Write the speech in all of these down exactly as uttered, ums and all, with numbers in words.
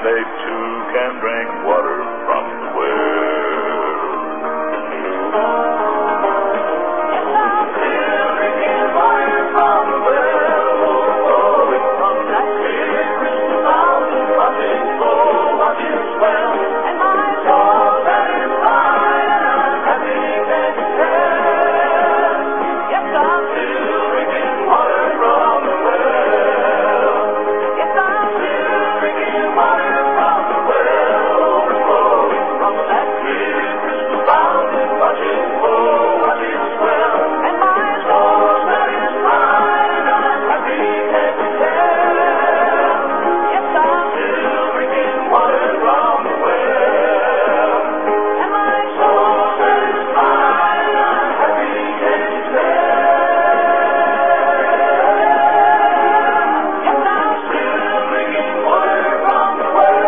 they too can drink water from the well. Yes, I'm still drinking water from the well, flowing from that clear crystal fountain, rushing slow, rushing swell, and my soul satisfied and I'm happy, can't you tell? Yes, I'm still drinking water from the well. Yes, I'm still drinking water from the well, overflowing from that clear crystal fountain, rushing slow, rushing swell, and my soul satisfied and I'm happy, can't you tell? Yes, I'm still drinking water from the well, and my soul satisfied and I'm happy, can't you tell? Yes, I'm still drinking water from the well.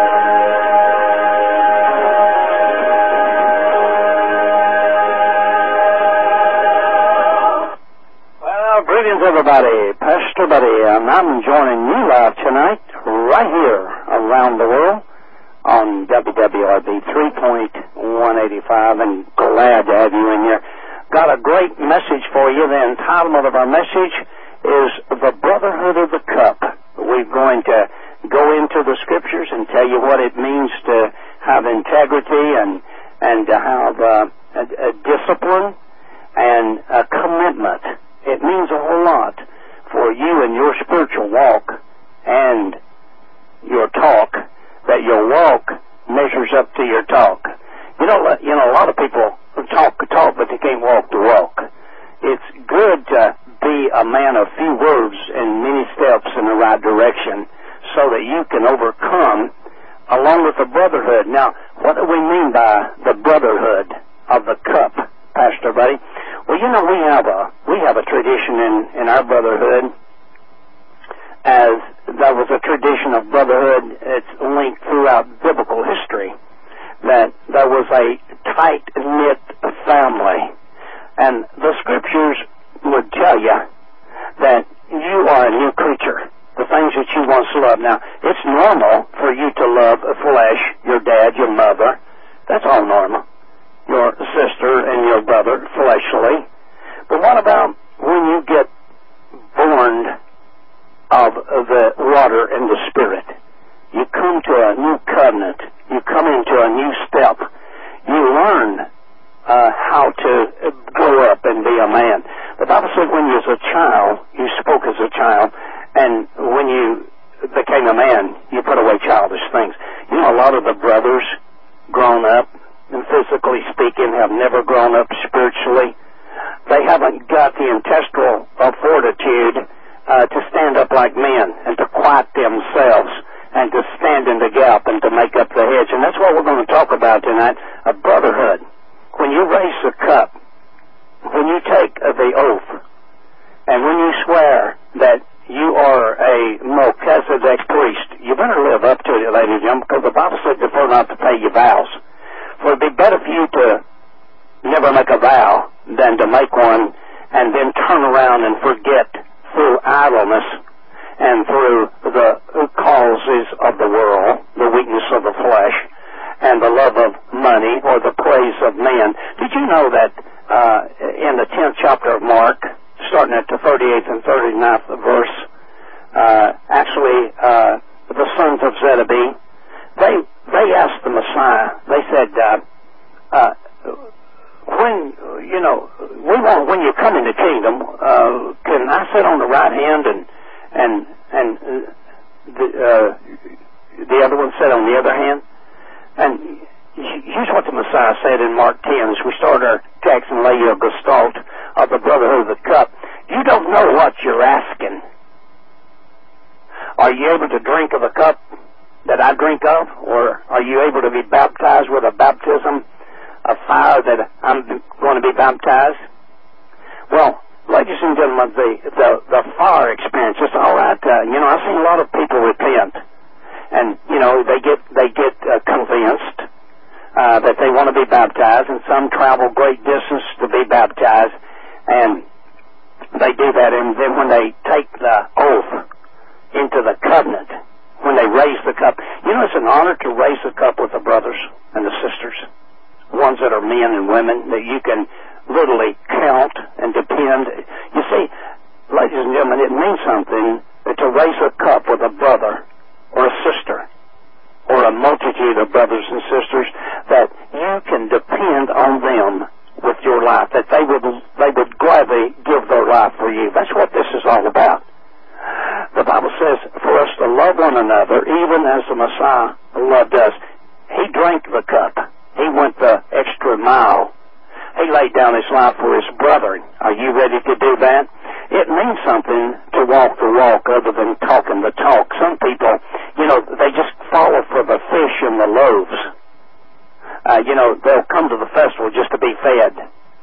Well, greetings, everybody. Pastor Buddy, and I'm joining you live tonight, right here around the world on W W R B three point one eighty-five, and glad to have you in here. Got a great message for you. The entitlement of our message is The Brotherhood of the Cup. We're going to go into the Scriptures and tell you what it means to have integrity and, and to have uh, a, a discipline and a commitment. It means a whole lot for you and your spiritual walk and your talk, that your walk measures up to your talk. You know, you know, a lot of people talk the talk, but they can't walk the walk. It's good to be a man of few words and many steps in the right direction so that you can overcome along with the brotherhood. Now, what do we mean by the brotherhood of the cup, Pastor Buddy? Well, you know, we have a we have a tradition in, in our brotherhood, as there was a tradition of brotherhood. It's linked throughout biblical history, that there was a tight-knit family. And the Scriptures would tell you that you are a new creature, the things that you once loved. Now, it's normal for you to love flesh, your dad, your mother. That's all normal. Your sister and your brother, fleshly. But what about when you get born of the water and the Spirit? You come to a new covenant. You come into a new step. You learn uh, how to grow up and be a man. The Bible said when you was a child, you spoke as a child, and when you became a man, you put away childish things. You know, a lot of the brothers grown up, and physically speaking, have never grown up spiritually. They haven't got the intestinal uh, fortitude uh, to stand up like men and to quiet themselves and to stand in the gap and to make up the hedge. And that's what we're going to talk about tonight, a brotherhood. When you raise the cup, when you take uh, the oath, and when you swear that you are a Melchizedek priest, you better live up to it, ladies and gentlemen, because the Bible said before not to pay your vows. For it'd be better for you to never make a vow than to make one and then turn around and forget through idleness and through the causes of the world, the weakness of the flesh, and the love of money or the praise of man. Did you know that uh, in the tenth chapter of Mark, starting at the thirty-eighth and thirty-ninth verse, uh, actually uh, the sons of Zebedee, they they asked the Messiah, they said, uh, uh, when, you know, we want, when you come in the kingdom, uh, can I sit on the right hand and, and, and, uh, the, uh, the other one sit on the other hand? And here's what the Messiah said in Mark ten as we start our text and lay you a gestalt of the brotherhood of the cup. You don't know what you're asking. Are you able to drink of the cup that I drink of? Or are you able to be baptized with a baptism of fire that I'm going to be baptized? Well, ladies and gentlemen, the, the, the fire experience, it's all right. Uh, you know, I've seen a lot of people repent. And, you know, they get, they get uh, convinced uh, that they want to be baptized, and some travel great distance to be baptized. And they do that, and then when they take the oath into the covenant, when they raise the cup. You know, it's an honor to raise the cup with the brothers and the sisters, ones that are men and women that you can literally count and depend. You see, ladies and gentlemen, it means something to raise a cup with a brother or a sister or a multitude of brothers and sisters that you can depend on them with your life, that they would they would gladly give their life for you. That's what this is all about. The Bible says for us to love one another, even as the Messiah loved us. He drank the cup. He went the extra mile. He laid down his life for his brethren. Are you ready to do that? It means something to walk the walk other than talking the talk. Some people, you know, they just follow for the fish and the loaves. Uh, you know, they'll come to the festival just to be fed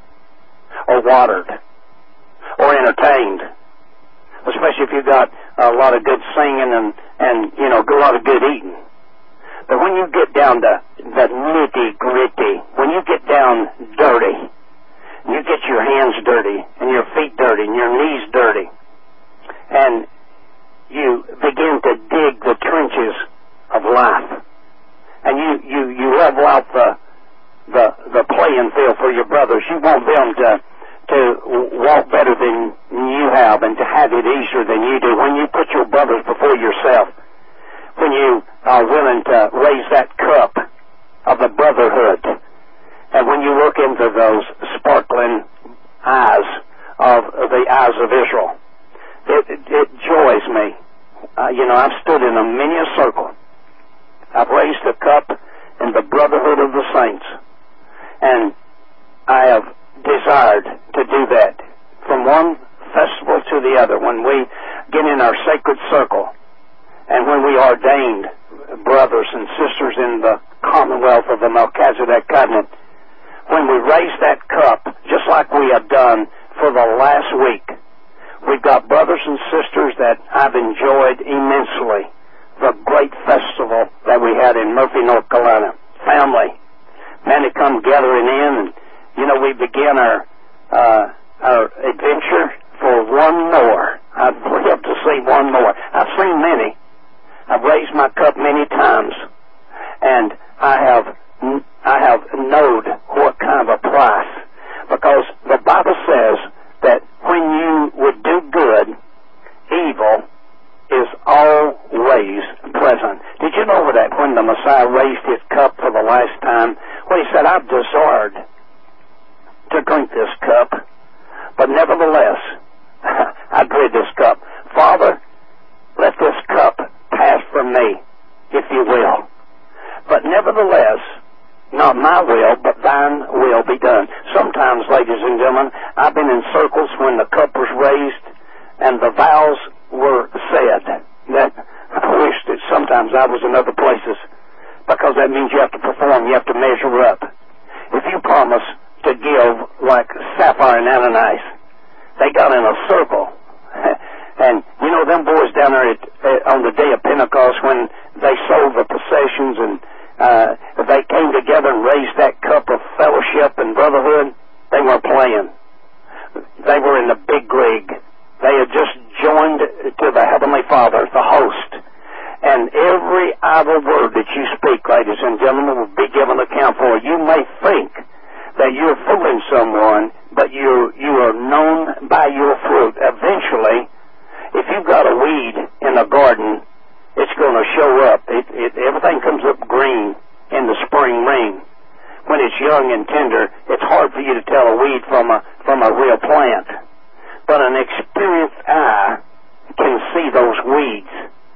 or watered or entertained, especially if you've got a lot of good singing and, and you know, a lot of good eating. But when you get down to the nitty-gritty, when you get down dirty, you get your hands dirty and your feet dirty and your knees dirty, and you begin to dig the trenches of life, and you, you, you level out the, the, the playing field for your brothers. You want them to, to walk better than you have and to have it easier than you do. When you put your brothers before yourself, when you are willing to raise that cup of the brotherhood, and when you look into those sparkling eyes of the eyes of Israel, it, it, it joys me. Uh, you know, I've stood in a many a circle. I've raised a cup in the brotherhood of the saints, and I have desired to do that from one festival to the other. When we get in our sacred circle, and when we ordained brothers and sisters in the commonwealth of the Melchizedek covenant, when we raise that cup, just like we have done for the last week, we've got brothers and sisters that I've enjoyed immensely. The great festival that we had in Murphy, North Carolina. Family. Man, they come gathering in, and, you know, we begin our, uh, our adventure for one more. I'd love to see one more. I've seen many. I've raised my cup many times, and I have I have known what kind of a price, because the Bible says that when you would do good, evil is always present. Did you know that when the Messiah raised his cup for the last time, when he said, I've desired to drink this cup, but nevertheless, I dread this cup. Father, let this cup pass from me, if you will. But nevertheless, not my will, but thine will be done. Sometimes, ladies and gentlemen, I've been in circles when the cup was raised and the vows were said. That I wish that sometimes I was in other places, because that means you have to perform, you have to measure up. If you promise to give like Sapphire and Ananias, they got in a circle. And, you know, them boys down there at, uh, on the day of Pentecost, when they sold the possessions and uh, they came together and raised that cup of fellowship and brotherhood, they weren't playing. They were in the big league. They had just joined to the Heavenly Father, the host. And every idle word that you speak, ladies and gentlemen, will be given account for. You may think that you're fooling someone, but you you are known by your fruit. Eventually, if you've got a weed in a garden, it's going to show up. It, it, everything comes up green in the spring rain. When it's young and tender, it's hard for you to tell a weed from a from a real plant. But an experienced eye can see those weeds.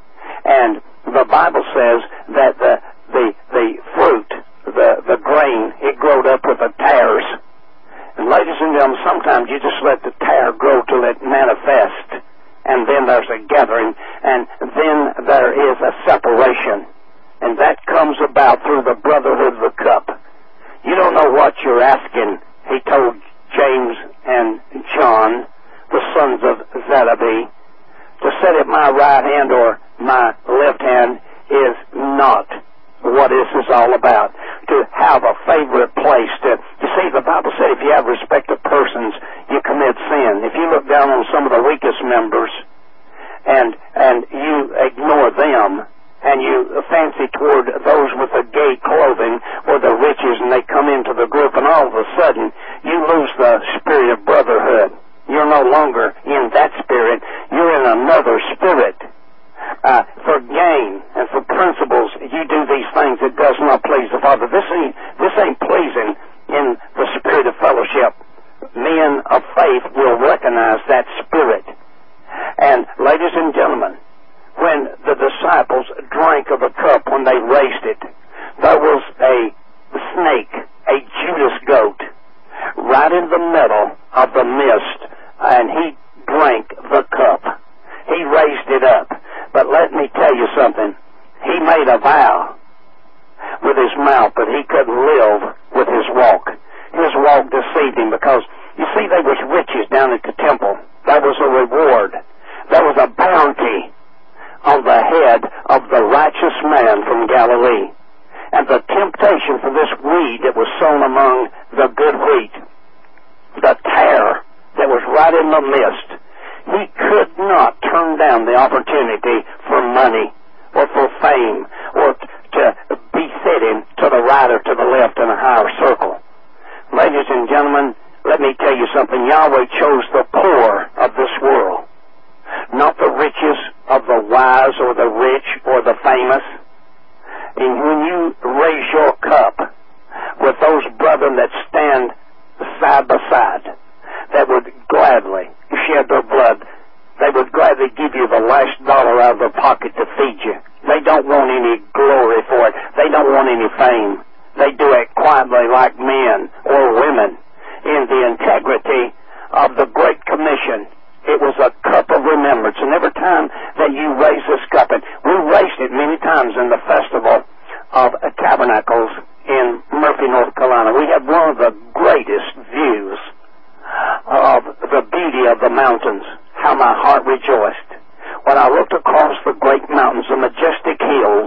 And the Bible says that the the, the fruit, the, the grain, it growed up with the tares. And ladies and gentlemen, sometimes you just let the tare grow till it manifests. And then there's a gathering, and then there is a separation. And that comes about through the brotherhood of the cup. You don't know what you're asking, he told James and John, the sons of Zebedee. To sit at my right hand or my left hand is not what this is all about. To have a favorite place to, you see, the Bible said if you have respect of persons, you commit sin. If you look down on some of the weakest members and and you ignore them and you fancy toward those with the gay clothing or the riches, and they come into the group, and all of a sudden you lose the spirit of brotherhood. You're no longer in that spirit. You're in another spirit. Uh, for gain and for principles, you do these things that does not please the Father. This ain't, this ain't pleasing in the spirit of fellowship. Men of faith will recognize that spirit. And ladies and gentlemen, when the disciples drank of the cup, when they raised it, there was a snake, a Judas goat, right in the middle of the midst, and he drank the cup. He raised it up. But let me tell you something. He made a vow with his mouth, but he couldn't live with his walk. His walk deceived him because, you see, there was riches down at the temple. There was a reward. There was a bounty on the head of the righteous man from Galilee. And the temptation for this weed that was sown among the good wheat, the tare that was right in the midst, he could not turn down the opportunity for money or for fame or to be fitting to the right or to the left in a higher circle. Ladies and gentlemen, let me tell you something. Yahweh chose the poor of this world, not the riches of the wise or the rich or the famous. And when you raise your cup with those brethren that stand side by side, that would gladly shed their blood, they would gladly give you the last dollar out of their pocket to feed you. They don't want any glory for it. They don't want any fame. They do it quietly like men or women in the integrity of the Great Commission. It was a cup of remembrance. And every time that you raise this cup, and we raised it many times in the Festival of Tabernacles in Murphy, North Carolina. We had one of the greatest views of the beauty of the mountains, how my heart rejoiced when I looked across the great mountains, the majestic hills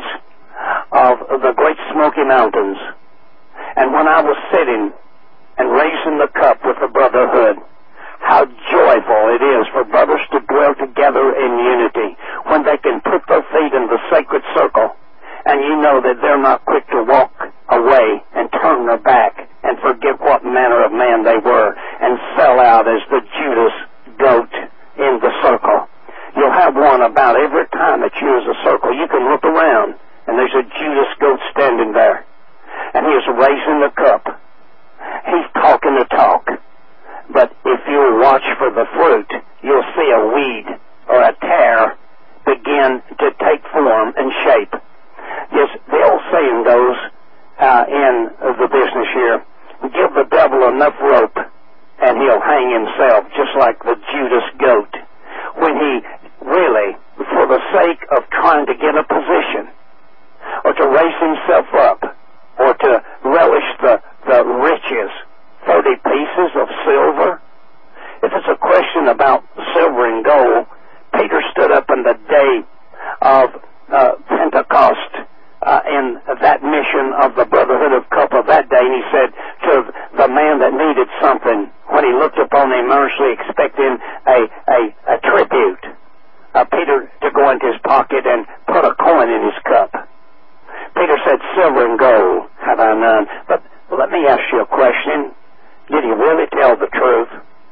of the Great Smoky Mountains, and when I was sitting and raising the cup with the brotherhood, how joyful it is for brothers to dwell together in unity when they can put their feet in the sacred circle, and you know that they're not quick to walk away and turn their back and forget what manner of man they were and sell out as the Judas goat in the circle. You'll have one about every time that you use a circle. You can look around and there's a Judas goat standing there, and he is raising the cup. He's talking the talk. But if you'll watch for the fruit, you'll see a weed or a tare begin to take form and shape. Yes, the old saying goes uh, in the business here, give the devil enough rope and he'll hang himself, just like the Judas goat. When he really, for the sake of trying to get a position, or to raise himself up, or to relish the, the riches, thirty pieces of silver. If it's a question about silver and gold, Peter stood up in the day of uh, Pentecost uh, in that mission of the Brotherhood of Cup of that day, and he said to the man that needed something, when he looked upon him earnestly expecting a, a, a tribute, uh, Peter to go into his pocket and put a coin in his cup. Peter said, silver and gold have I none. But let me ask you a question. Did he really tell the truth?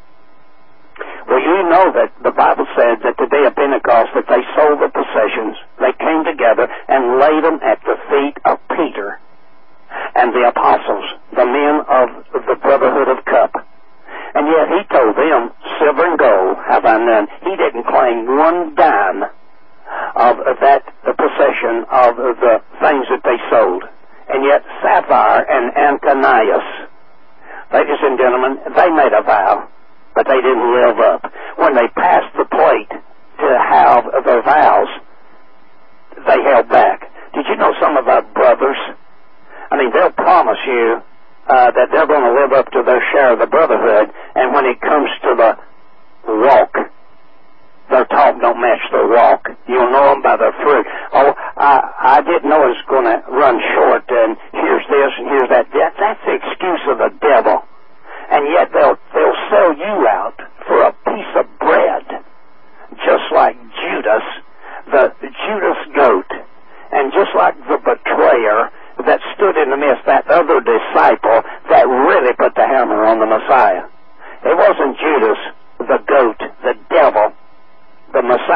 Well, you know that the Bible said that the day of Pentecost that they sold their possessions, they came together and laid them at the feet of Peter and the apostles, the men of the Brotherhood of Cup. And yet he told them, silver and gold have I none. He didn't claim one dime of that possession of the things that they sold. And yet Sapphira and Ananias, ladies and gentlemen, they made a vow, but they didn't live up. When they passed the plate to have their vows, they held back. Did you know some of our brothers, I mean, they'll promise you uh, that they're going to live up to their share of the brotherhood, and when it comes to the walk, their talk don't match their walk. You'll know them by their fruit. Oh, I, I didn't know it was going to run short, and here's this and here's that. that. That's the excuse of the devil. And yet they'll, they'll sell you out for a piece of bread, just like Judas, the Judas goat. And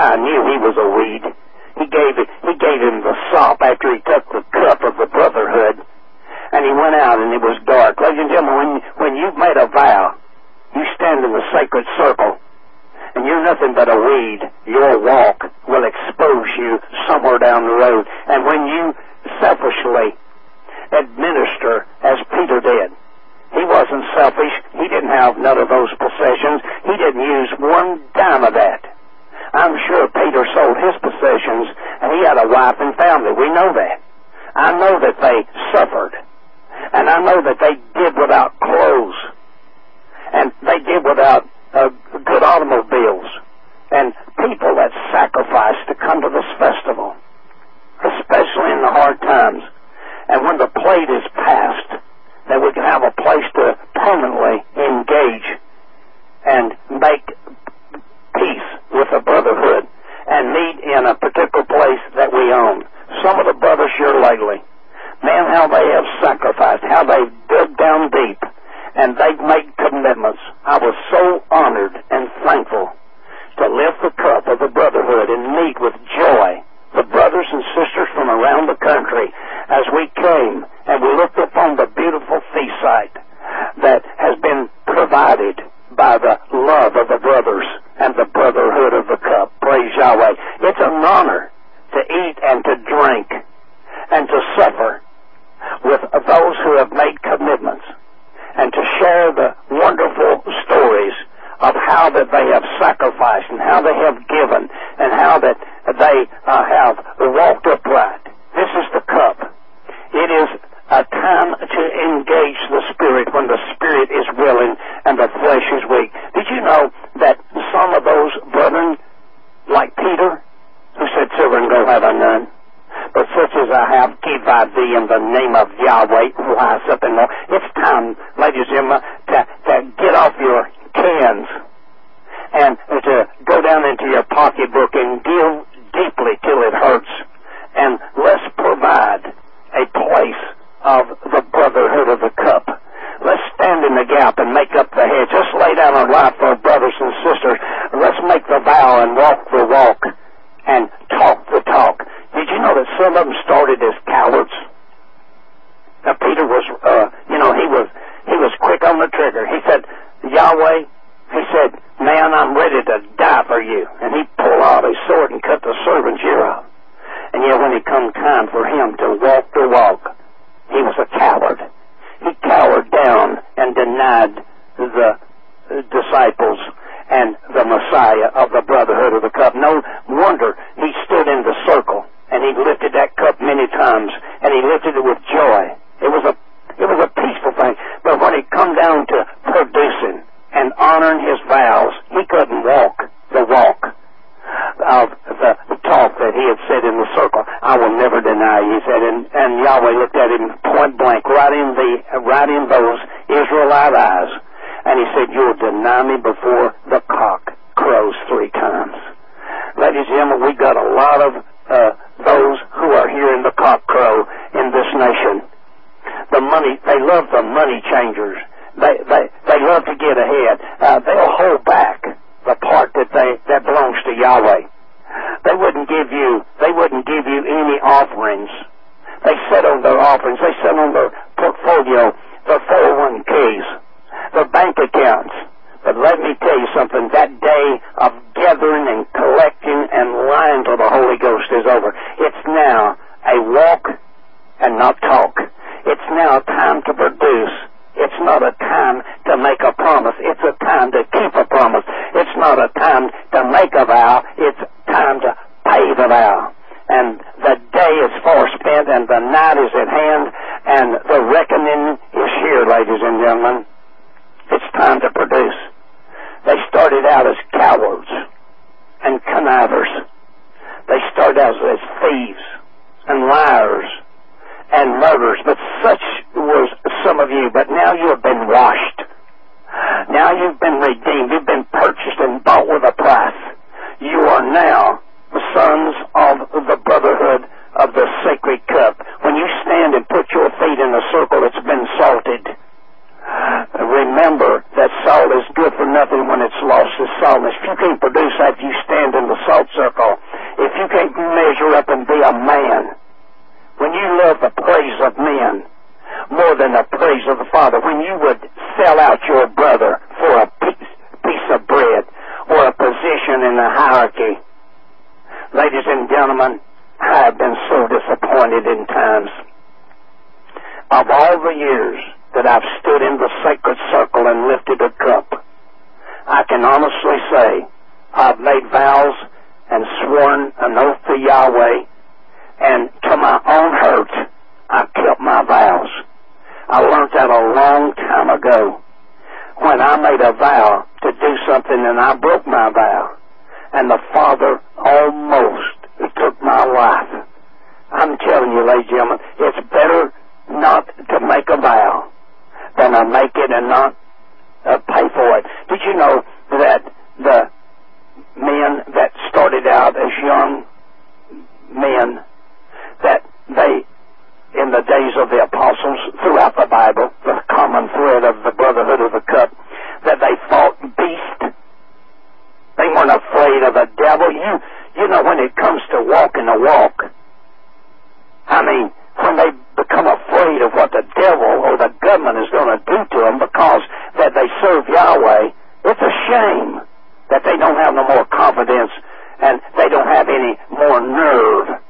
Josiah knew he was a weed. He gave it, he gave him the sop after he took the cup of the brotherhood, and he went out and it was dark. Ladies and gentlemen, when, when you've made a vow, you stand in the sacred circle, and you're nothing but a weed, your walk will expose you somewhere down the road. And when you selfishly administer, as Peter did, he wasn't selfish. He didn't have none of those possessions. He didn't use one dime of that. I'm sure Peter sold his possessions, and he had a wife and family. We know that. I know that they suffered, and I know that they did without clothes, and they did without uh, good automobiles, and people that sacrificed to come to this festival, especially in the hard times. And when the plate is passed, that we can have a place to permanently engage and make peace with the brotherhood and meet in a particular place that we own. Some of the brothers here lately, man, how they have sacrificed, how they've dug down deep, and they've made commitments. I was so honored and thankful to lift the cup of the brotherhood and meet with joy the brothers and sisters from around the country as we came and we looked upon the beautiful feast site that has been provided by the love of the brothers and the brotherhood of the cup. Praise Yahweh. It's an honor to eat and to drink and to suffer with those who have made commitments and to share the wonderful stories of how that they have sacrificed and how they have given and how that they uh, have walked upright. This is the cup. It is a time to engage the Spirit when the Spirit is willing and the flesh is weak. Did you know that some of those brethren, like Peter, who said, silver and gold have I none, but such as I have give I thee in the name of Yahweh, rise up and walk. It's time, ladies and gentlemen, to, to get off your cans and to go down into your pocketbook and give deeply till it hurts. And let's provide a place of the brotherhood of the cup. Let's stand in the gap and make up the hedge. Let's lay down our life for our brothers and sisters. Let's make the vow and walk the walk and talk the talk. Did you know that some of them started as cowards? Now Peter was, uh, you know, he was he was quick on the trigger. He said, Yahweh, he said, man, I'm ready to die for you. And he pulled out his sword and cut the servant's ear off. And yet when it come time for him to walk the walk, he was a coward. He cowered down and denied the disciples and the Messiah of the brotherhood of the cup. No wonder he stood in the circle and he lifted that cup many times and he lifted it with joy. It was a it was a peaceful thing. But when it come down to producing and honoring his vows, he couldn't walk the walk of the, the talk that he had said in the circle. I will never deny you, he said, and, and Yahweh looked at him point blank, right in the right in those Israelite eyes, and he said, you'll deny me before the cock crows three times. Ladies and gentlemen, we got a lot of uh, those who are here in the cock crow in this nation. The money, they love the money changers. They they they love to get ahead. Uh, they'll hold back the part that they that belongs to Yahweh. They wouldn't give you they wouldn't give you any offerings. They sit on their offerings. They sit on their portfolio, their four oh one k's, their bank accounts. But let me tell you something. That day of gathering and collecting and lying to the Holy Ghost is over. It's now a walk and not talk. It's now time to produce. It's not a time to make a promise. It's a time to keep a promise. It's not a time to make a vow. It's time to pay the vow. And the day is far spent and the night is at hand and the reckoning is here, ladies and gentlemen. It's time to produce. They started out as cowards and connivers. They started out as thieves and liars and murderers, but such was some of you. But now you have been washed. Now you've been redeemed. You've been purchased and bought with a price. You are now the sons of the brotherhood of the sacred cup. When you stand and put your feet in a circle that's been salted, remember that salt is good for nothing when it's lost its saltiness. faithfulness, if you can't produce that, you stand in the salt circle. If you can't measure up and be a man, when you love the praise of men more than the praise of the Father, when you would sell out your brother for a piece, piece of bread or a position in the hierarchy, ladies and gentlemen, I have been so disappointed in times. Of all the years that I've stood in the sacred circle and lifted a cup, I can honestly say I've made vows and sworn an oath to Yahweh, and to my own hurt, I kept my vows. I learned that a long time ago when I made a vow to do something and I broke my vow, and the Father almost took my life. I'm telling you, ladies and gentlemen, it's better not to make a vow than to make it and not uh, pay for it. Did you know that the men that started out as young men, that they, in the days of the apostles, throughout the Bible, the common thread of the brotherhood of the cup, that they fought beasts? They weren't afraid of the devil. You, you know, when it comes to walking the walk, I mean, when they become afraid of what the devil or the government is going to do to them because that they serve Yahweh, it's a shame that they don't have no more confidence and they don't have any more nerve.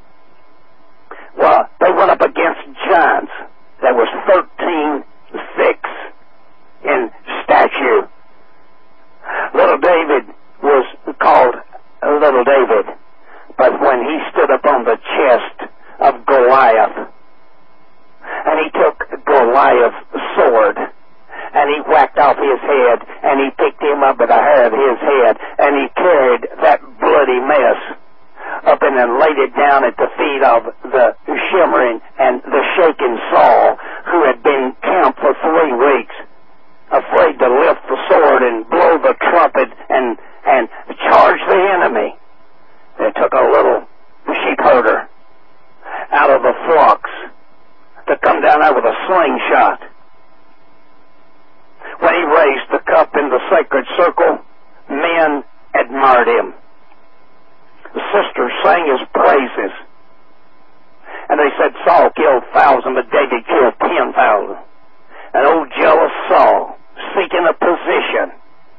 Well, they went up against giants that was thirteen six in stature. Little David was called Little David, but when he stood up on the chest of Goliath, and he took Goliath's sword, and he whacked off his head, and he picked him up by the hair of his head, and he carried that bloody mess up and then laid it down at the feet of the shimmering and the shaking Saul, who had been camped for three weeks, afraid to lift the sword and blow the trumpet and, and charge the enemy. They took a little sheep herder out of the flocks to come down there with a slingshot. When he raised the cup in the sacred circle, men admired him. The sisters sang his praises. And they said Saul killed thousand, but David killed ten thousand. An old jealous Saul seeking a position.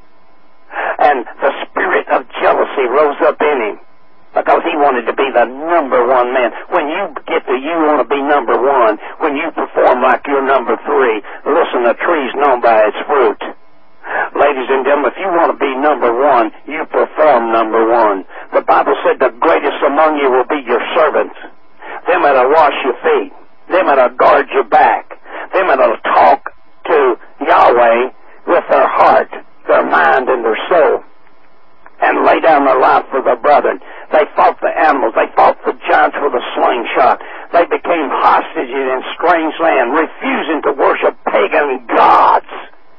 And the spirit of jealousy rose up in him because he wanted to be the number one man. When you get to you want to be number one, when you perform like you're number three, listen, a tree's known by its fruit. Ladies and gentlemen, if you want to be number one, you perform number one. The Bible said the greatest among you will be your servants. Them that'll wash your feet. Them that'll guard your back. Them that'll talk to Yahweh with their heart, their mind, and their soul, and lay down their life for their brethren. They fought the animals. They fought the giants with a slingshot. They became hostages in strange land, refusing to worship pagan gods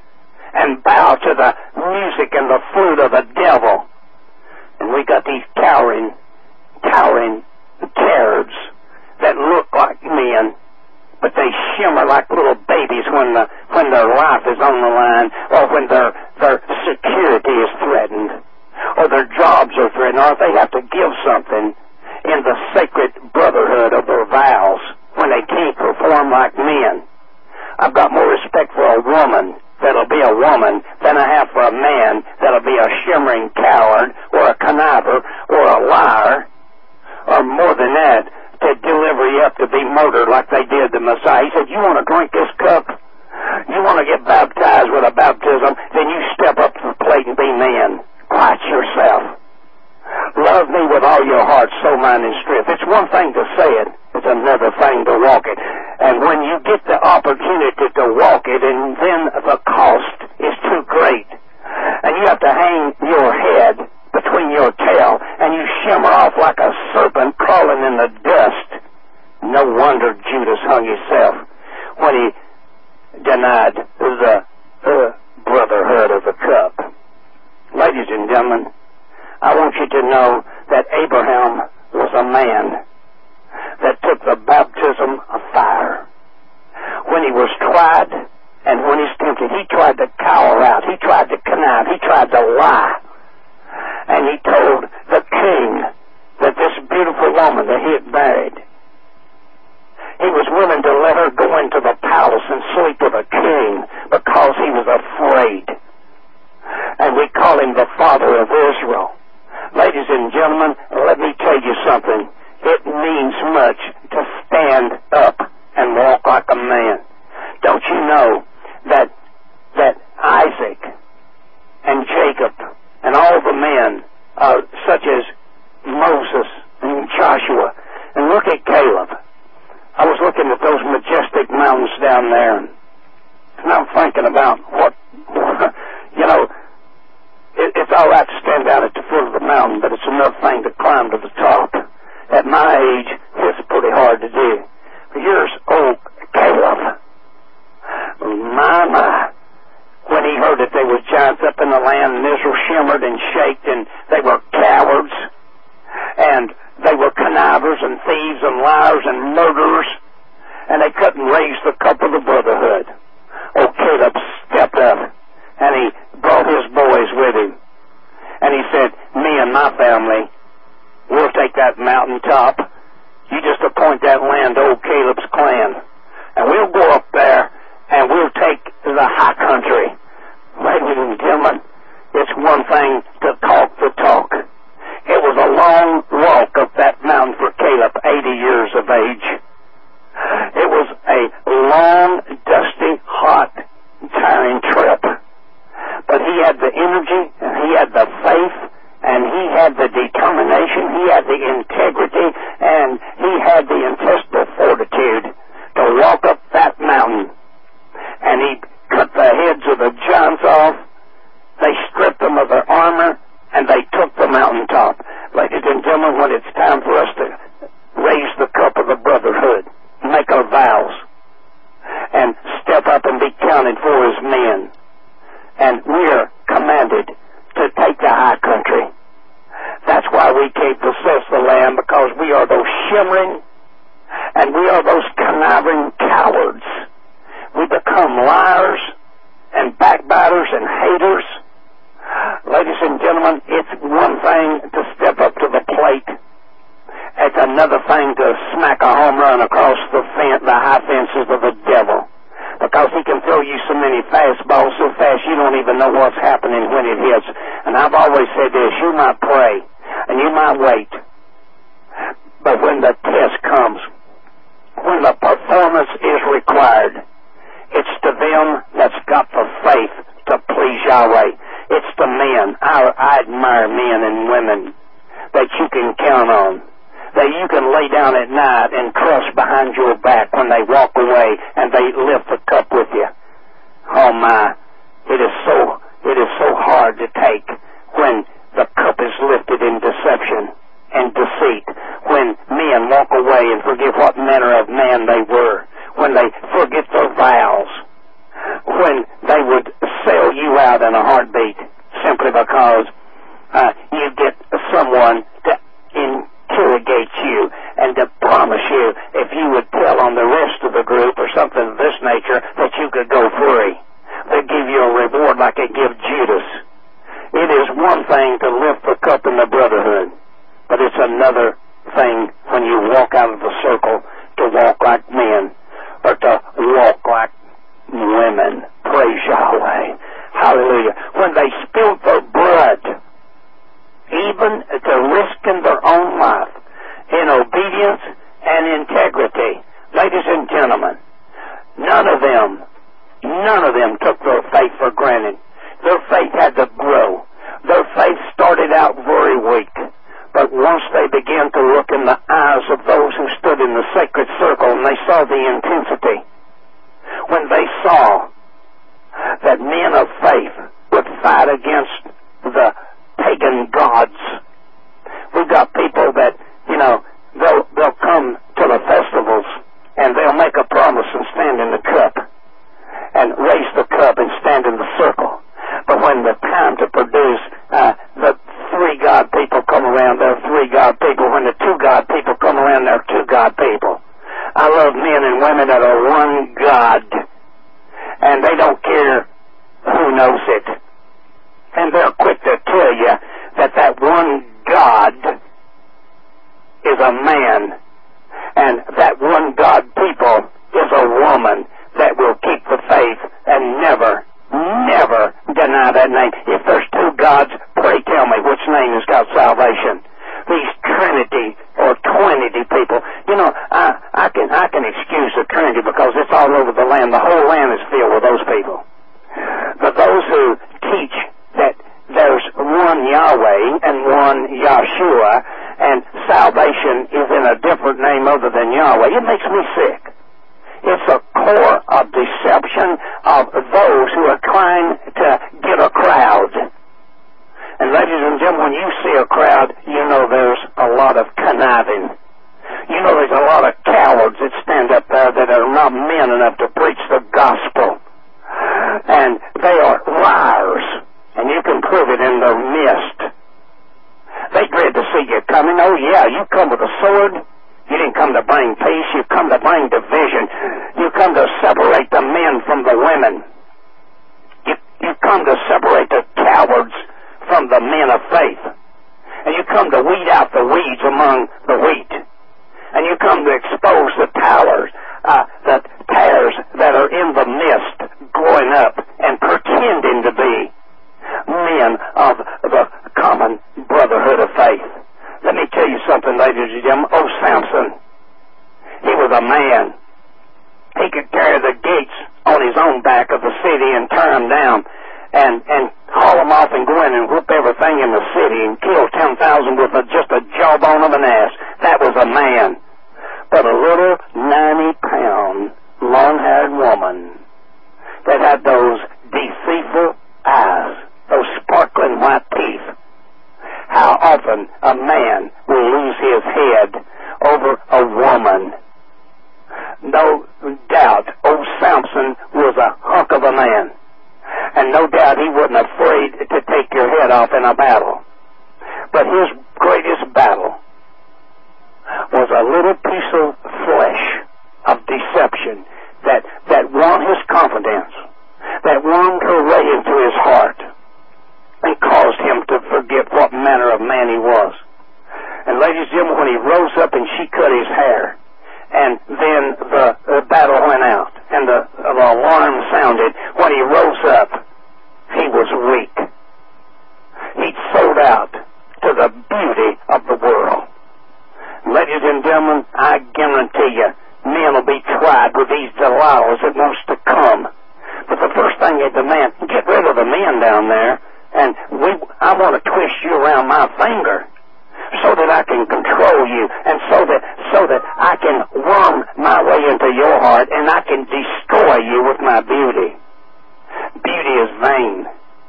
and bow to the music and the flute of the devil. And we got these towering, towering cherubs that look like men, but they shimmer like little babies when the when their life is on the line, or when their their security is threatened, or their jobs are threatened, or if they have to give something in the sacred brotherhood of their vows when they can't perform like men. I've got more respect for a woman that'll be a woman than I have for a man that'll be a shimmering coward or a conniver or a liar, or more than that, to deliver you up to be murdered like they did the Messiah. He said, you want to drink this cup? You want to get baptized with a baptism? Then you step up to the plate and be man. Quiet yourself. Love me with all your heart, soul, mind, and strength. It's one thing to say it. It's another thing to walk it. And when you get the opportunity to walk it, and then the cost is too great, and you have to hang your head between your tail, and you shimmer off like a serpent crawling in the dust. No wonder Judas hung himself when he denied the uh, brotherhood of the cup. Ladies and gentlemen, I want you to know that Abraham was a man that took the baptism of fire. When he was tried and when he's tempted, he tried to cower out. He tried to connive. He tried to lie. he told the king that this beautiful woman that he had married, he was willing to let her go into the palace and sleep with a king because he was afraid. And we call him the Father of Israel. Ladies and gentlemen, let me tell you something. It means much to stand up and walk like a man. Don't you know that that Isaac and Jacob and all the men, uh, such as Moses and Joshua, and look at Caleb. I was looking at those majestic mountains down there, and I'm thinking about what, you know, it, it's all right to stand out at the foot of the mountain, but it's another thing to climb to the top. At my age, it's pretty hard to do. But here's old Caleb. My, my. When he heard that there was giants up in the land, and Israel shimmered and shaked, and they were cowards, and they were connivers and thieves and liars and murderers, and they couldn't raise the cup of the brotherhood. Oh, Caleb stepped up, and he brought his boys with him. And he said, me and my family, we'll take that mountaintop. You just appoint that land to old Caleb's clan. And we'll go up there, and we'll take the high country. Ladies and gentlemen, it's one thing to talk the talk. It was a long walk up that mountain for Caleb, eighty years of age. It was a long, dusty, hot, tiring trip. But he had the energy, and he had the faith, and he had the determination, he had the integrity, and he had the intestinal fortitude to walk up that mountain. And he cut the heads of the giants off. They stripped them of their armor, and they took the mountaintop. Ladies and gentlemen, when it's time for us to raise the cup of the brotherhood, make our vows, and step up and be counted for as men, and we are commanded to take the high country. That's why we can't possess the land, because we are those shimmering, and we are those conniving cowards. We become liars and backbiters and haters. Ladies and gentlemen, it's one thing to step up to the plate. It's another thing to smack a home run across the fence, the high fences of the devil. Because he can throw you so many fastballs so fast you don't even know what's happening when it hits. And I've always said this, you might pray and you might wait. But when the test comes, when the performance is required, it's to them that's got the faith to please Yahweh. It's the men. I, I admire men and women that you can count on, that you can lay down at night and crush behind your back when they walk away and they lift the cup with you. Oh my, it is so, it is so hard to take when the cup is lifted in deception and deceit, when men walk away and forget what manner of man they were, when they forget their vows, when they would sell you out in a heartbeat simply because uh, you get someone to interrogate you and to promise you if you would tell on the rest of the group or something of this nature that you could go free. They give you a reward like they give Judas. It is one thing to lift the cup in the brotherhood, but it's another thing when you walk out of the circle to walk like men or to walk like women. Praise Yahweh. Hallelujah. When they spilled their blood, even to risking their own life in obedience and integrity, ladies and gentlemen, none of them, none of them took their faith for granted. Their faith had to grow. Their faith started out very weak. But once they began to look in the eyes of those who stood in the sacred circle and they saw the intensity, when they saw that men of faith would fight against the pagan gods. We've got people that, you know, they'll, they'll come to the festivals and they'll make a promise and stand in the cup and raise the cup and stand in the circle. But when the time to produce uh, the three God people come around, there are three God people. When the two God people come around, there are two God people. I love men and women that are one God, and they don't care who knows it. And they're quick to tell you that that one God is a man, and that one God people is a woman that will keep the faith and never, never deny that name. If there's two gods, pray tell me which name has got salvation. These Trinity or Trinity people, you know, I, I can I can excuse the Trinity because it's all over the land. The whole land is filled with those people. But those who teach that there's one Yahweh and one Yahshua, and salvation is in a different name other than Yahweh, it makes me sick. It's a core of deception of those who are trying to get a crowd. And ladies and gentlemen, when you see a crowd, you know there's a lot of conniving. You know there's a lot of cowards that stand up there that are not men enough to preach the gospel. And they are liars. And you can prove it in their midst. They dread to see you coming. Oh yeah, you come with a sword. You didn't come to bring peace. You come to bring division. You come to separate the men from the women. You, you come to separate the cowards from the men of faith. And you come to weed out the weeds among the wheat. And you come to expose the towers, uh, the tares that are in the mist growing up and pretending to be men of the common brotherhood of faith. Let me tell you something, ladies and gentlemen. Oh, Samson, he was a man. He could carry the gates on his own back of the city and tear them down and, and haul them off and go in and whoop everything in the city and kill ten thousand with a, just a jawbone of an ass. That was a man. But a little ninety-pound, long-haired woman that had those deceitful eyes, those sparkling white teeth. How often a man will lose his head over a woman. No doubt old Samson was a hunk of a man. And no doubt he wasn't afraid to take your head off in a battle. But his greatest battle was a little piece of flesh of deception that, that won his confidence, that wormed her way into his heart, and caused him to forget what manner of man he was. And ladies and gentlemen, when he rose up and she cut his hair, and then the, the battle went out, and the, the alarm sounded, when he rose up, he was weak. He'd sold out to the beauty of the world. Ladies and gentlemen, I guarantee you, men will be tried with these Delilahs that wants to come. But the first thing they demand, get rid of the men down there. And we, I want to twist you around my finger so that I can control you and so that so that I can worm my way into your heart and I can destroy you with my beauty. Beauty is vain.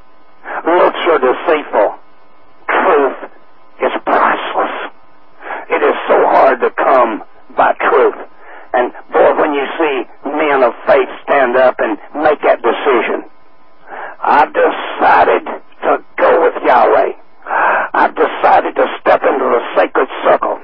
Looks are deceitful. Truth is priceless. It is so hard to come by truth. And boy, when you see men of faith stand up and make that decision, I've decided to go with Yahweh. I've decided to step into the sacred circle.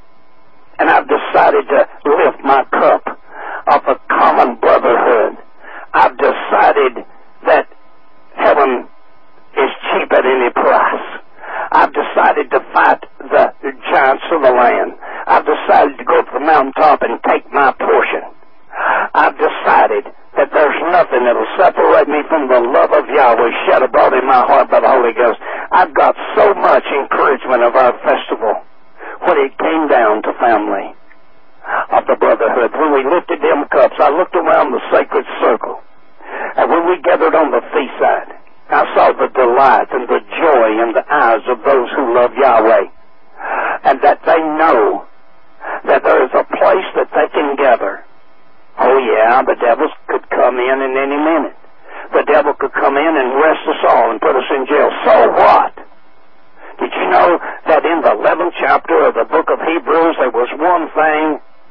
And I've decided to lift my cup of the common brotherhood. I've decided that heaven is cheap at any price. I've decided to fight the giants of the land. I've decided to go to the mountaintop and take my portion. I've decided that there's nothing that'll separate me from the love of Yahweh shed abroad in my heart by the Holy Ghost. I've got so much encouragement of our festival when it came down to family of the brotherhood. When we lifted them cups, I looked around the sacred circle. And when we gathered on the feast side, I saw the delight and the joy in the eyes of those who love Yahweh. And that they know that there is a place that they can gather. Oh yeah, the devil could come in in any minute. The devil could come in and arrest us all and put us in jail. So what? Did you know that in the eleventh chapter of the book of Hebrews there was one thing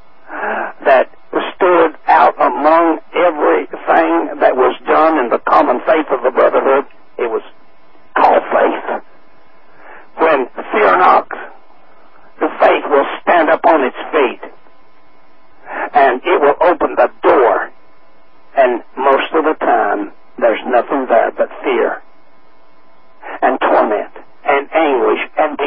that stood out among everything that was done in the common faith of the brotherhood? It was called faith. When fear knocks, the faith will stand up on its feet and it will open the door, and most of the time there's nothing there but fear and torment and anguish and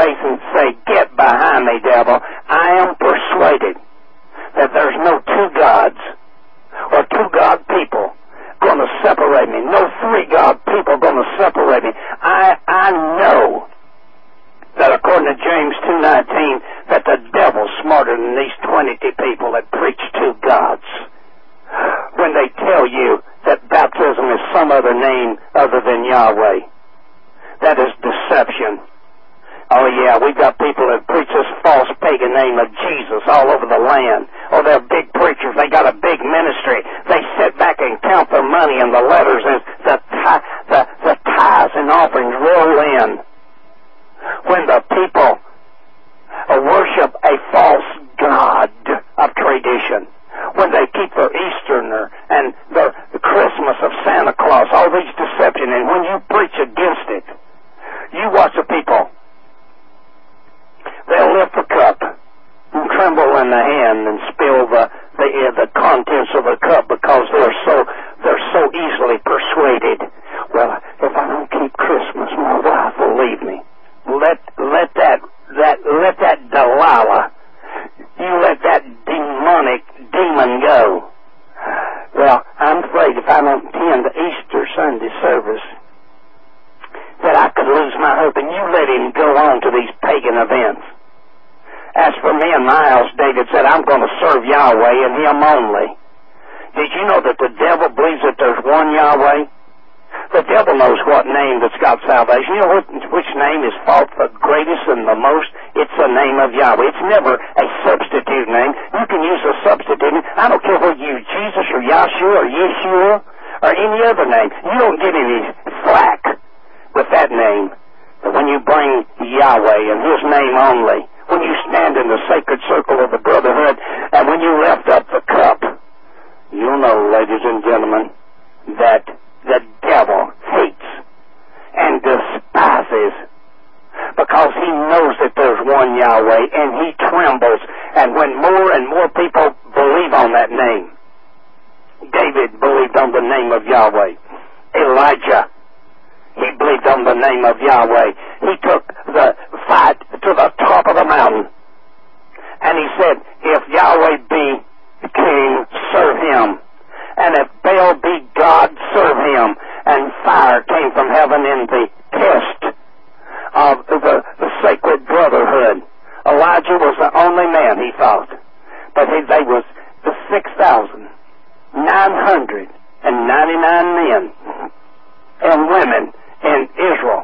face and say, "Get behind me, devil. I am persuaded that there's no two gods or two God people going to separate me. No three God people going to separate me. I I know that according to James two nineteen, that the devil's smarter than these twenty people that preach two gods. When they tell you that baptism is some other name other than Yahweh, that is deception. Oh yeah, we've got people that preach this false pagan name of Jesus all over the land. Oh, they're big preachers. They got a big ministry. They sit back and count their money and the letters and the, the, the tithes and offerings roll in. When the people worship a false god of tradition, when they keep their Easter and their Christmas of Santa Claus, all these deception, and when you preach against it, you watch the people. They'll lift the cup and tremble in the hand and spill the the, uh, the contents of the cup because they're so they're so easily persuaded. Well, if I don't keep Christmas, my wife will leave me. Let let that that let that Delilah, you let that demonic demon go. Well, I'm afraid if I don't attend the Easter Sunday service, that I could lose my hope, and you let him go on to these pagan events. As for me and my house, David said, I'm going to serve Yahweh and Him only. Did you know that the devil believes that there's one Yahweh? The devil knows what name that's got salvation. You know what, which name is fought the greatest and the most? It's the name of Yahweh. It's never a substitute name. You can use a substitute name. I don't care whether you use Jesus or Yahshua or Yeshua or any other name. You don't get any flack with that name. But when you bring Yahweh and His name only, when you stand in the sacred circle of the brotherhood, and when you lift up the cup, you'll know, ladies and gentlemen, that the devil hates and despises because he knows that there's one Yahweh, and he trembles. And when more and more people believe on that name, David believed on the name of Yahweh. Elijah, he believed on the name of Yahweh. He took the fight to the top of the mountain, and he said, if Yahweh be king, serve Him. And if Baal be God, serve him. And fire came from heaven in the test of the, the sacred brotherhood. Elijah was the only man, he thought. But he, they was the six thousand nine hundred ninety-nine men and women in Israel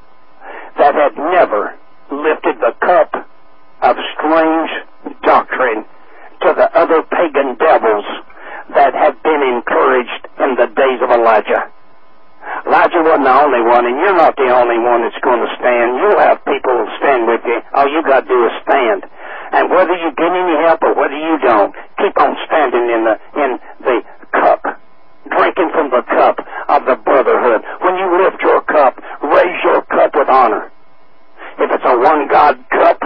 that had never lifted the cup of strange doctrine to the other pagan devils that had been encouraged in the days of Elijah. Elijah wasn't the only one, and you're not the only one that's going to stand. You'll have people who stand with you. All you got to do is stand. And whether you get any help or whether you don't, keep on standing in the in the cup, drinking from the cup of the brotherhood. When you lift your cup, raise your cup with honor. If it's a one-God cup,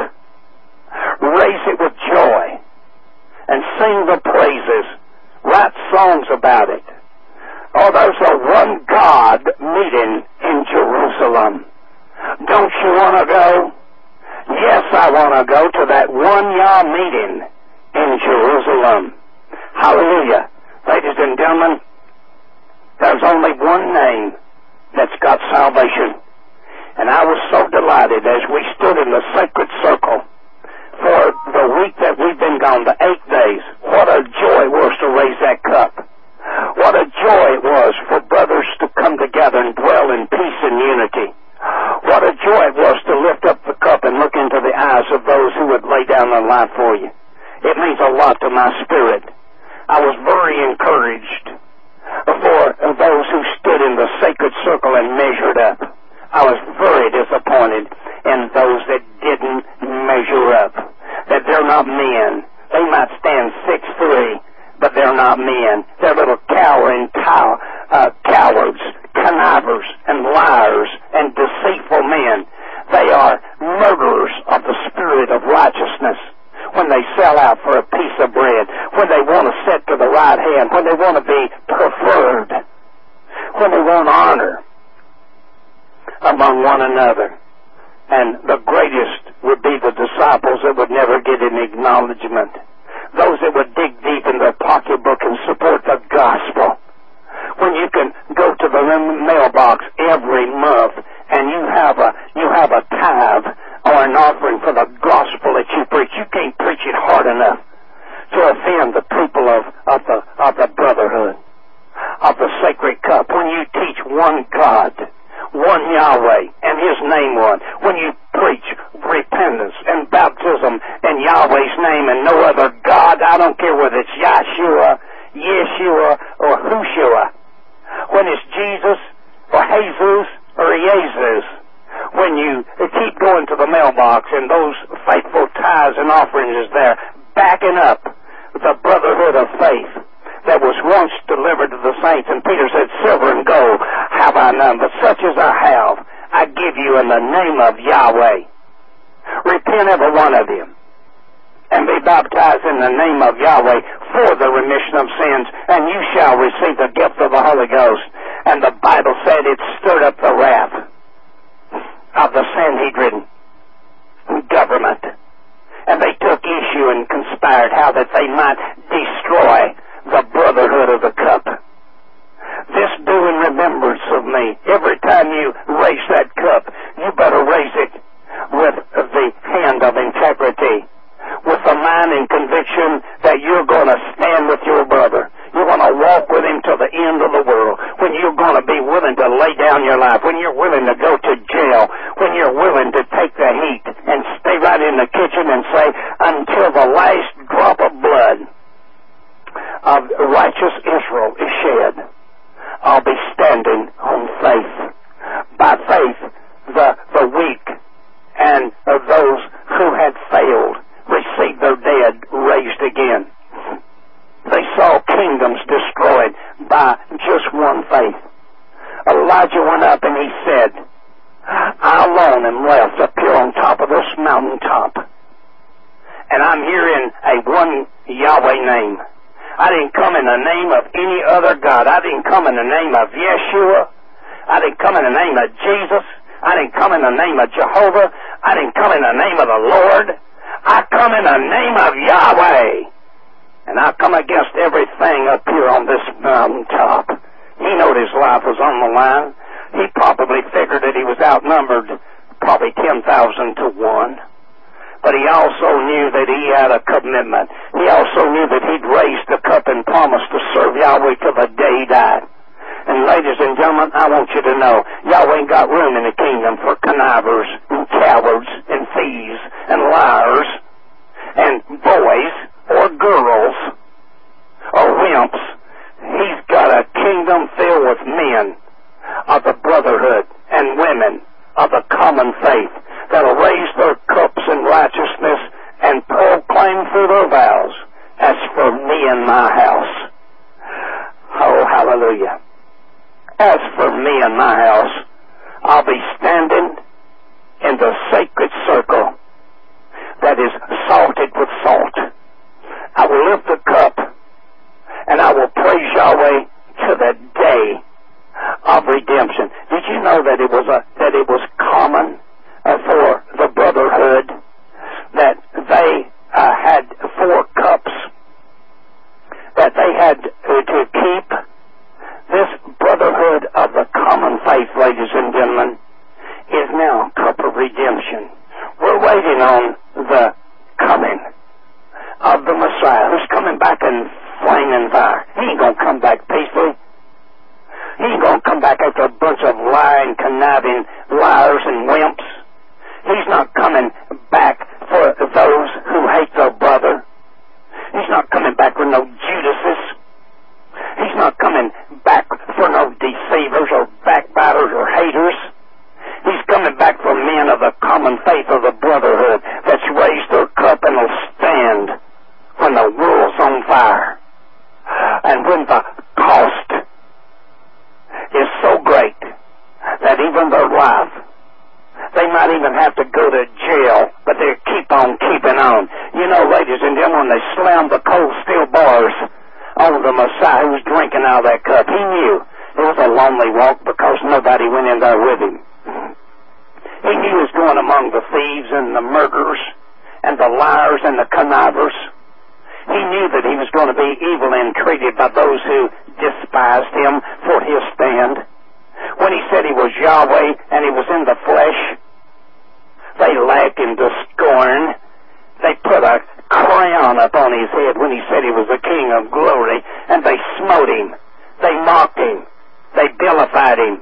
raise it with joy and sing the praises. Write songs about it. Oh, there's a one God meeting in Jerusalem. Don't you want to go? Yes, I want to go to that one Yah meeting in Jerusalem. Hallelujah. Ladies and gentlemen, there's only one name that's got salvation. And I was so delighted as we stood in the sacred circle for the week that we've been gone, the eight days. What a joy it was to raise that cup. What a joy it was for brothers to come together and dwell in peace and unity. What a joy it was to lift up the cup and look into the eyes of those who would lay down their life for you. It means a lot to my spirit. I was very encouraged for those who stood in the sacred circle and measured up. I was very disappointed in those that didn't measure up, that they're not men. They might stand six three, but they're not men. They're little cowering cow, uh, cowards, connivers, and liars, and deceitful men. They are murderers of the spirit of righteousness when they sell out for a piece of bread, when they want to sit to the right hand, when they want to be preferred, when they want honor among one another. And the greatest would be the disciples that would never get any acknowledgement. Those that would dig deep in their pocketbook and support the gospel. When you can go to the mailbox every month and you have a you have a tithe or an offering for the gospel that you preach, you can't preach it hard enough to offend the people of, of the of the brotherhood, of the sacred cup. When you teach one God, one Yahweh, and His name one, when you preach repentance and baptism in Yahweh's name and no other God, I don't care whether it's Yahshua, Yeshua, or Hushua, when it's Jesus or Jesus or Jesus, when you keep going to the mailbox and those faithful tithes and offerings is there, backing up the brotherhood of faith that was once delivered to the saints. And Peter said, silver and gold have I none, but such as I have, I give you in the name of Yahweh. Repent every one of you, and be baptized in the name of Yahweh for the remission of sins, and you shall receive the gift of the Holy Ghost. And the Bible said it stirred up the wrath of the Sanhedrin government. And they took issue and conspired how that they might destroy the brotherhood of the cup. This do in remembrance of me. Every time you raise that cup, you better raise it with the hand of integrity, with the mind and conviction that you're going to stand with your brother. You're going to walk with him to the end of the world. When you're going to be willing to lay down your life. When you're willing to go to jail. When you're willing to take the heat and stay right in the kitchen and say, until the last drop of blood of righteous Israel is shed, I'll be standing on faith. By faith, the, the weak and those who had failed received their dead raised again. They saw kingdoms destroyed by just one faith. Elijah went up and he said, I alone am left up here on top of this mountaintop, and I'm here in a one Yahweh name. I didn't come in the name of any other God. I didn't come in the name of Yeshua. I didn't come in the name of Jesus. I didn't come in the name of Jehovah. I didn't come in the name of the Lord. I come in the name of Yahweh. And I come against everything up here on this mountaintop. He knew his life was on the line. He probably figured that he was outnumbered probably ten thousand to one. But he also knew that he had a commitment. He also knew that he'd raised the cup and promised to serve Yahweh till the day he died. And ladies and gentlemen, I want you to know, Yahweh ain't got room in the kingdom for connivers and cowards and thieves and liars and boys or girls or wimps. He's got a kingdom filled with men of the brotherhood and women of the common faith that'll raise their cups in righteousness and proclaim through their vows, as for me and my house. Oh, hallelujah. As for me and my house, I'll be standing in the sacred circle that is salted with salt. I will lift the cup, and I will praise Yahweh to the day of redemption. Did you know that it was a that it was common uh, for the brotherhood that they uh, had four cups that they had uh, to keep? This brotherhood of the common faith, ladies and gentlemen, is now a cup of redemption. We're waiting on the coming of the Messiah, who's coming back in flaming fire. He ain't going to come back peacefully. He ain't going to come back after a bunch of lying, conniving liars and wimps. He's not coming back for those who hate their brother. He's not coming back for no Judases. He's not coming back for no deceivers or backbiters or haters. He's coming back for men of the common faith of the brotherhood that's raised their cup and will stand when the world's on fire. And when the cost is so great that even their life, they might even have to go to jail, but they keep on keeping on. You know, ladies and gentlemen, when they slammed the cold steel bars on the Messiah who was drinking out of that cup, he knew it was a lonely walk because nobody went in there with him. He knew he was going among the thieves and the murderers and the liars and the connivers. He knew that he was going to be evil and treated by those who despised him for his stand. When he said he was Yahweh and he was in the flesh, they laughed him to scorn. They put a crown upon his head when he said he was the King of glory, and they smote him. They mocked him. They vilified him.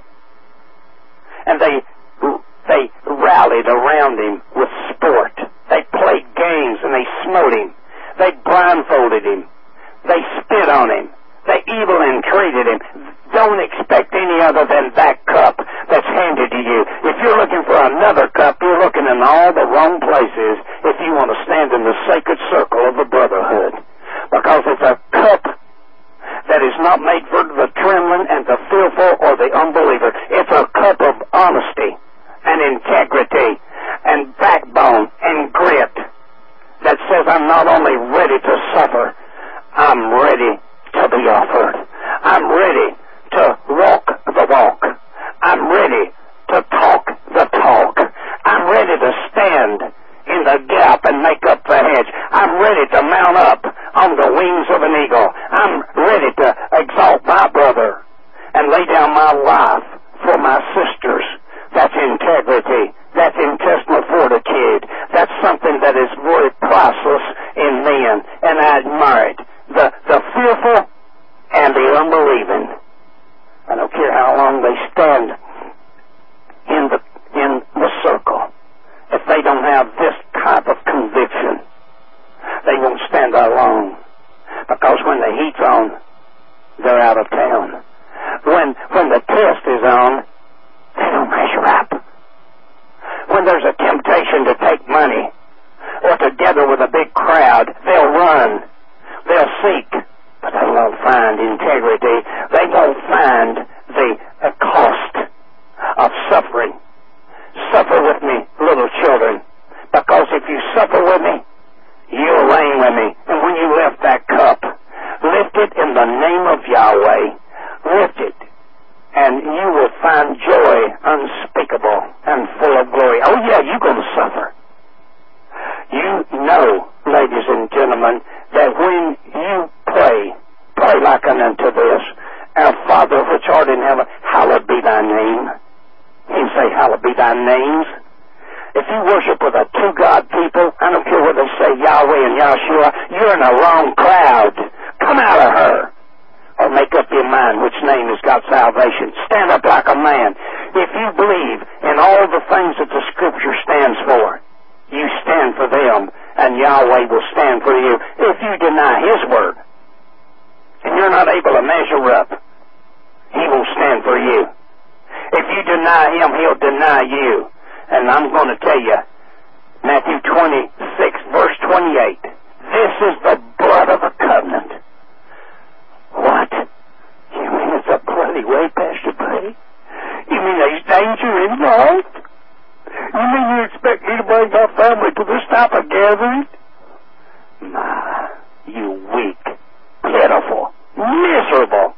And they they rallied around him with sport. They played games and they smote him. They blindfolded him. They spit on him. They evil entreated him. Don't expect any other than that cup that's handed to you. If you're looking for another cup, you're looking in all the wrong places if you want to stand in the sacred circle of the brotherhood. Because it's a cup that is not made for the trembling and the fearful or the unbeliever. It's a cup of honesty and integrity and backbone and grit that says, I'm not only ready to suffer, I'm ready to be offered. I'm ready to walk the walk. I'm ready to talk the talk. I'm ready to stand in the gap and make up the hedge. I'm ready to mount up on the wings of an eagle. I'm ready to exalt my brother and lay down my life for my sisters. That's integrity. That's intestinal fortitude. That's something that is very priceless in men, and I admire it. The, the fearful and the unbelieving. I don't care how long they stand in the, in the circle. If they don't have this type of conviction, they won't stand there long. Because when the heat's on, they're out of town. When, when the test is on, they don't measure up. When there's a temptation to take money or to gather with a big crowd, they'll run. They'll seek, but they won't find integrity. They won't find the uh, cost of suffering. Suffer with me, little children, because if you suffer with me, you'll reign with me. And when you lift that cup, lift it in the name of Yahweh. Lift it, and you will find joy unspeakable and full of glory. Oh yeah, you're going to suffer. You know, ladies and gentlemen, that when you pray, pray like unto this, Our Father which art in heaven, hallowed be thy name. You say, hallowed be thy names. If you worship with a two-God people, I don't care whether they say Yahweh and Yahshua, you're in a wrong crowd. Come out of her. Or make up your mind which name has got salvation. Stand up like a man. If you believe in all the things that the Scripture stands for, you stand for them, and Yahweh will stand for you. If you deny His word, and you're not able to measure up, He will stand for you. If you deny Him, He'll deny you. And I'm going to tell you, Matthew twenty-six, verse twenty-eight, this is the blood of the covenant. What? You mean it's a bloody way, Pastor Buddy? You mean there's danger involved? You mean you expect me to bring my family to this type of gathering? My, you weak, pitiful, miserable.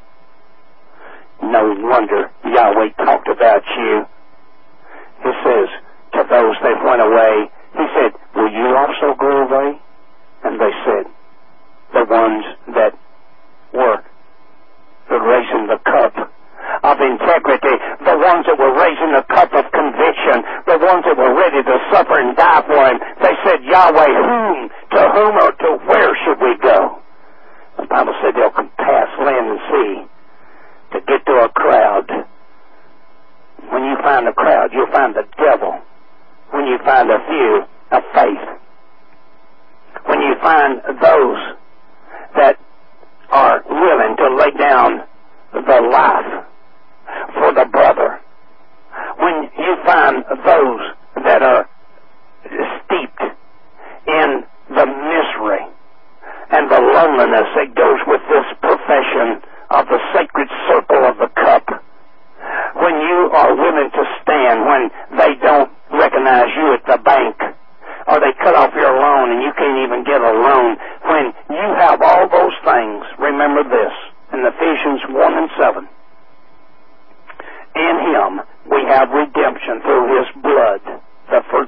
No wonder Yahweh talked about you. He says to those that went away, He said, will you also go away? And they said, the ones that were raising the cup of integrity, the ones that were raising the cup of conviction, the ones that were ready to suffer and die for Him, they said, Yahweh, whom, to whom or to where should we go? The Bible said they'll pass land and sea to get to a crowd. When you find a crowd, you'll find the devil. When you find a few of faith. When you find those that are willing to lay down the life for the brother. When you find those that are steeped in the misery and the loneliness that goes with this profession of the sacred circle of the cup. When you are willing to stand when they don't recognize you at the bank, or they cut off your loan and you can't even get a loan, when you have all those things, remember this, in Ephesians one and seven, in Him we have redemption through His blood, the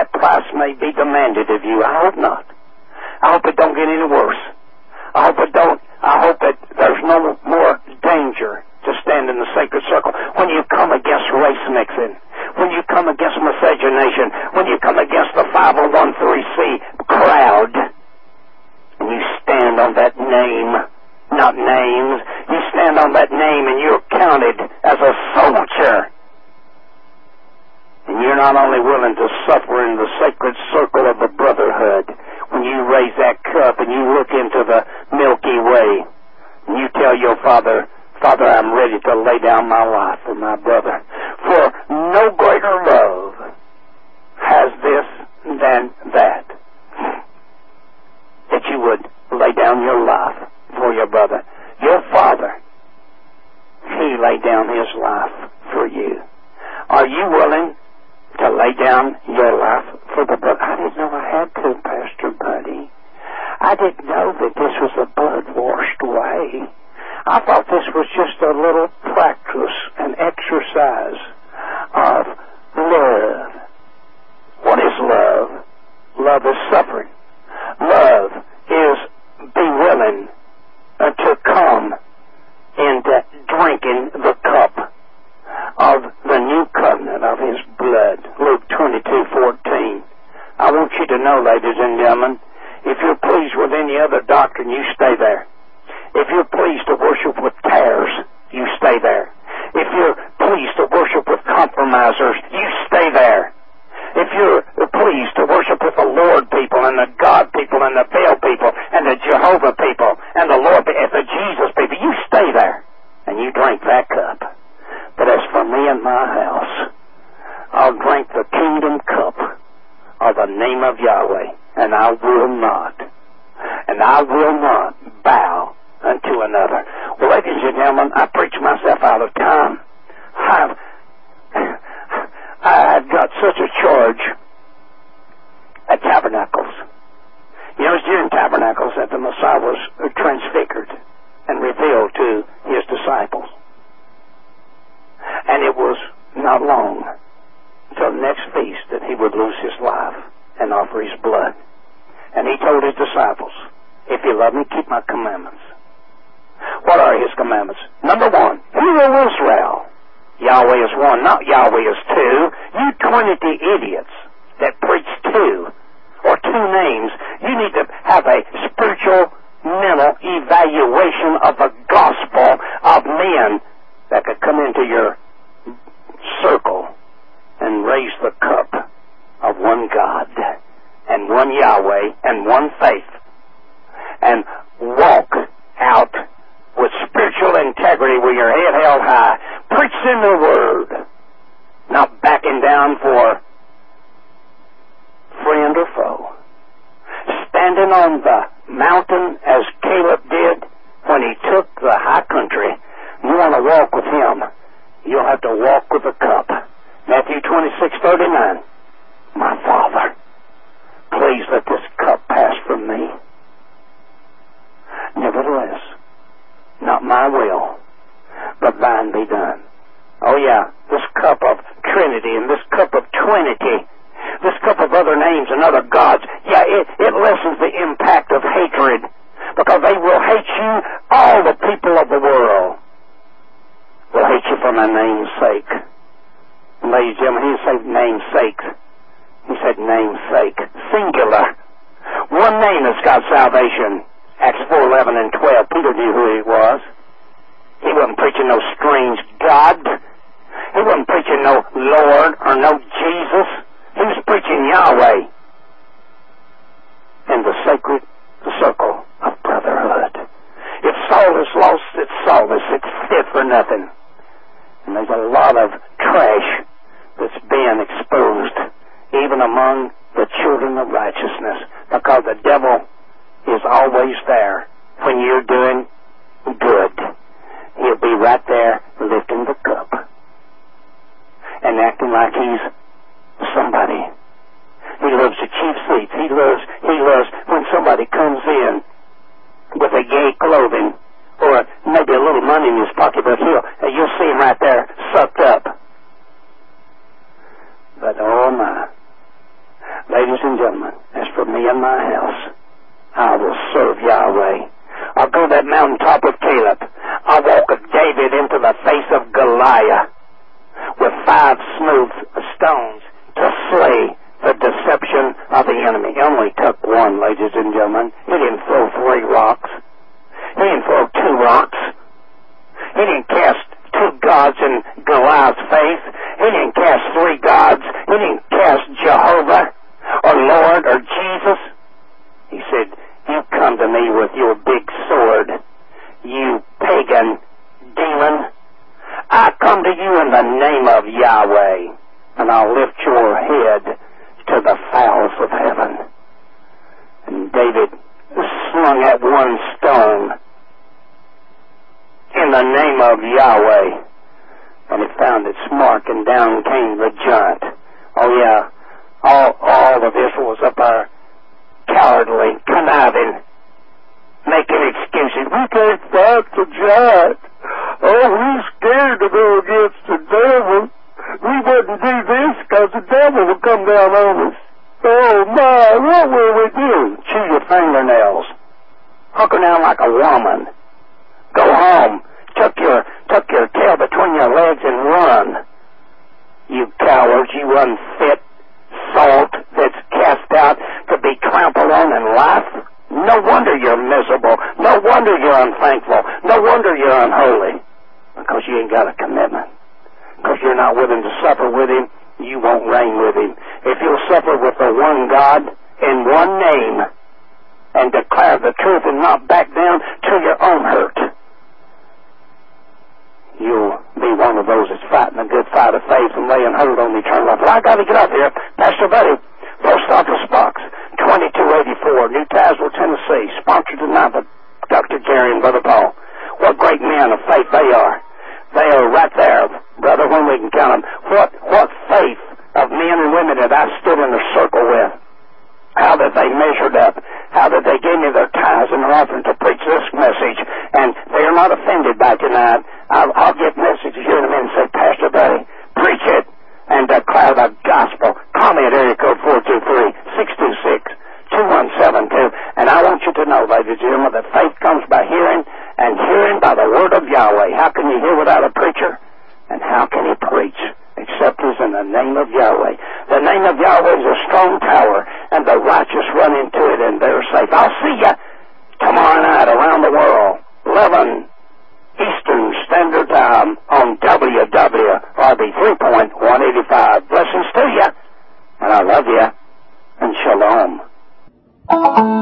that price may be demanded of you. I hope not. I hope it don't get any worse. I hope it don't. I hope that there's no more danger to stand in the sacred circle when you come against race mixing, when you come against miscegenation, when you come against the five oh one three C crowd, and you stand on that name, not names. You stand on that name and you're counted as a soldier. And you're not only willing to suffer in the sacred circle of the brotherhood, when you raise that cup and you look into the Milky Way, and you tell your Father, Father, I'm ready to lay down my life for my brother. For no greater love has this than that, that you would lay down your life for your brother. Your Father, He laid down His life for you. Are you willing to lay down your life for the brother? I didn't know I had to, Pastor Buddy. I didn't know that this was a blood-washed way. I thought this was just a little practice, an exercise of love. What is love? Love is suffering. Love is be willing uh, to come into drinking the cup of the new covenant of His blood. Luke twenty-two fourteen. I want you to know, ladies and gentlemen, if you're pleased with any other doctrine, you stay there. If you're pleased to worship with tares, you stay there. If you're pleased to worship with compromisers, you stay there. If you're pleased to worship with the Lord people and the God people and the Baal people and the Jehovah people and the Lord and the Jesus people, you stay there and you drink that cup. But as for me and my house, I'll drink the kingdom cup of the name of Yahweh, and I will not, and I will not bow unto another. Well, ladies and gentlemen, I preach myself out of time. I've, I've got such a charge at Tabernacles. You know, it's during Tabernacles that the Messiah was transfigured and revealed to His disciples. And it was not long until the next feast that He would lose His life and offer His blood. And He told His disciples, if you love me, keep my commandments. What are His commandments? Number one, hear, O Israel. Yahweh is one, not Yahweh is two. You Trinity idiots that preach two or two names, you need to have a spiritual mental evaluation of the gospel of men that could come into your circle and raise the cup of one God and one Yahweh and one faith and walk out with spiritual integrity with your head held high, preaching the Word, not backing down for friend or foe, standing on the mountain as Caleb did when he took the high country. You want to walk with Him, you'll have to walk with the cup. Matthew twenty-six thirty-nine. My Father, please let this cup pass from me. Nevertheless, not my will, but thine be done. Oh yeah, this cup of Trinity and this cup of Trinity, this cup of other names and other gods, yeah, it, it lessens the impact of hatred, because they will hate you, all the people of the world will hate you for my name's sake. And ladies and gentlemen, he didn't say name's sake. He said name's sake. Singular. One name has got salvation. Acts four eleven and twelve. Peter knew who he was. He wasn't preaching no strange God. He wasn't preaching no Lord or no Jesus. He was preaching Yahweh in the sacred circle of brotherhood. If Saul is lost, it's Saulus. It's fit for nothing. And there's a lot of trash that's being exposed even among the children of righteousness, because the devil is always there when you're doing good. He'll be right there lifting the cup and acting like he's somebody. He loves the chief seats. He loves, he loves when somebody comes in with a gay clothing or maybe a little money in his pocket, but he'll, you'll see him right there sucked up. But oh my, and gentlemen, as for me and my house, I will serve Yahweh. I'll go to that mountaintop with Caleb. I'll walk with David into the face of Goliath with five smooth stones to slay the deception of the enemy. He only took one, ladies and gentlemen. He didn't throw three rocks. He didn't throw two rocks. He didn't cast two gods in Goliath's face. He didn't cast three gods. He didn't cast Jehovah or Lord or Jesus. He said, you come to me with your big sword, you pagan demon. I come to you in the name of Yahweh, and I'll lift your head to the fowls of heaven. And David slung that one stone in the name of Yahweh, and it found its mark, and down came the giant. Oh yeah, all, all of Israel was up there cowardly, conniving, making excuses. We can't fight the giant. Oh, we're scared to go against the devil. We wouldn't do this because the devil will come down on us. Oh my, what will we do? Chew your fingernails. Hunker down like a woman. Go home. Tuck your, tuck your tail between your legs and run. You cowards, you unfit salt that's cast out to be trampled on in life. No wonder you're miserable. No wonder you're unthankful. No wonder you're unholy. Because you ain't got a commitment. Because you're not willing to suffer with Him, you won't reign with Him. If you'll suffer with the one God in one name and declare the truth and not back down to your own hurt, you'll be one of those that's fighting a good fight of faith and laying hold on eternal life. Well, I got to get up here. Pastor Buddy, Post Office Box twenty-two eighty-four, New Tazewell, Tennessee, sponsored tonight by Doctor Gary and Brother Paul. What great men of faith they are. They are right there, brother, when we can count them. What, what faith of men and women that I stood in a circle with. How that they measured up. How that they gave me their tithes and their offering to preach this message. And they are not offended by tonight. I'll, I'll get messages here in a minute and say, Pastor Buddy, preach it and declare the gospel. Call me at area code four two three, six two six, two one seven two. And I want you to know, ladies and gentlemen, that faith comes by hearing, and hearing by the word of Yahweh. How can you hear without a preacher? And how can he preach? Except it's in the name of Yahweh. The name of Yahweh is a strong tower, and the righteous run into it, and they're safe. I'll see you tomorrow night around the world, eleven Eastern Standard Time on W W R B three point one eighty-five. Blessings to you, and I love you, and shalom.